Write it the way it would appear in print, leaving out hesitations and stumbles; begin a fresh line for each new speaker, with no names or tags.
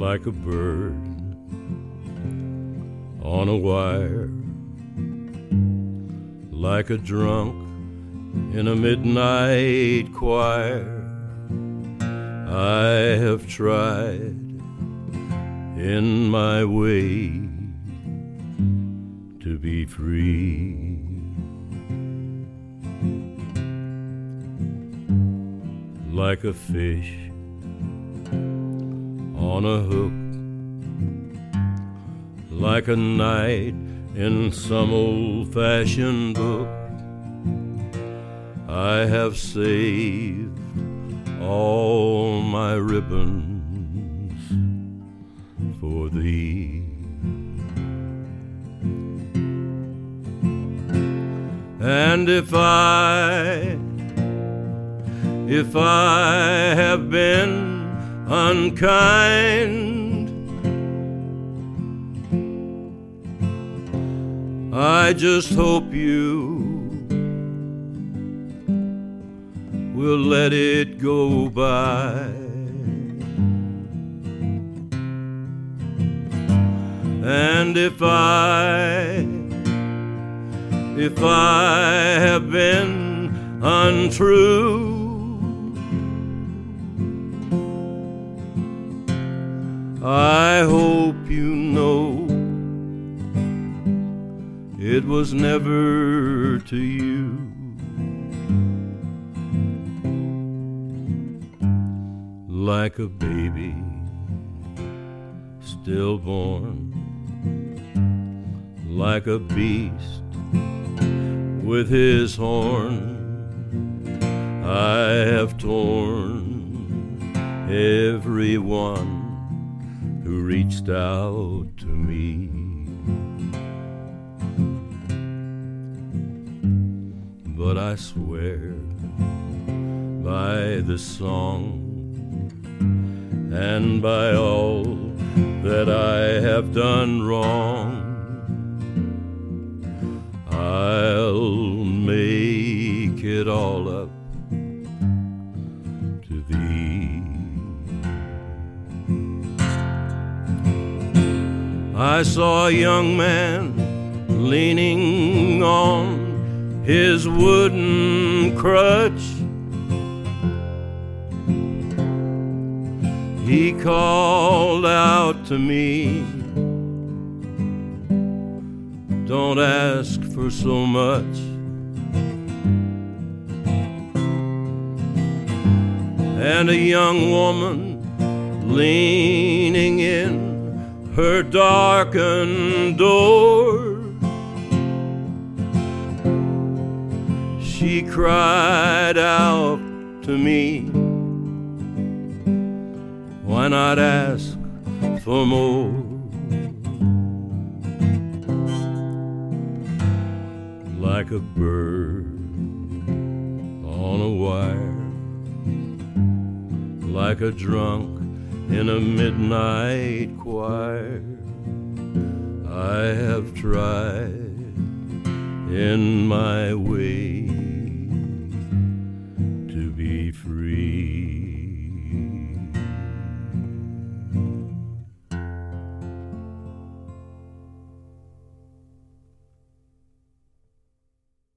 like a bird on a wire, like a drunk in a midnight choir. I have tried in my way to be free. Like a fish on a hook, like a knight in some old-fashioned book, I have saved all my ribbons for thee. And if I have been unkind, I just hope you will let it go by. And if I have been untrue, I hope you know it was never to you. Like a baby stillborn, like a beast with his horn, I have torn every one who reached out to me. But I swear by the song and by all that I have done wrong, I'll make it all up to thee. I saw a young man leaning on his wooden crutch. He called out to me, don't ask for so much. And a young woman leaning in her darkened door, she cried out to me, why not ask for more? Like a bird on a wire, like a drunk in a midnight choir, I have tried in my way to be free.